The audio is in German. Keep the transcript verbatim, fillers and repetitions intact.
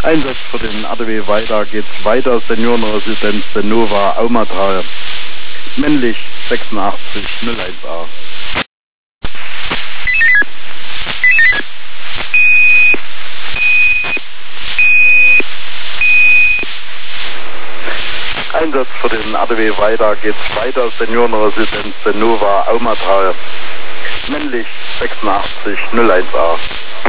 Einsatz für den A D W weiter geht's weiter, Seniorenresidenz Nova Aumatal. Männlich sechsundachtzig null eins A. Einsatz für den A D W weiter geht's weiter, Seniorenresidenz Nova Aumatal. Männlich sechsundachtzig null eins A.